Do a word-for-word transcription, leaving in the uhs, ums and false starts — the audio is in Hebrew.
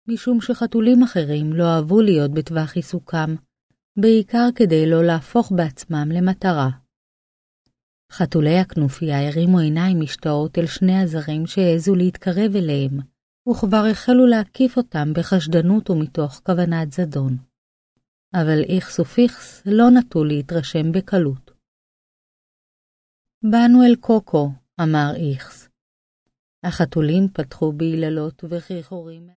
משום שחתולים אחרים לא אהבו להיות בטווח עיסוקם, בעיקר כדי לא להפוך בעצמם למטרה. חתולי הכנופיה הרימו עיניים משתאות אל שני הזרים שהעזו להתקרב אליהם, וכבר החלו להקיף אותם בחשדנות ומתוך כוונת זדון. אבל איכס ופיכס לא נטו להתרשם בקלות. באנו אל קוקו, אמר איכס. החתולים פתחו ביללות וחיחורים.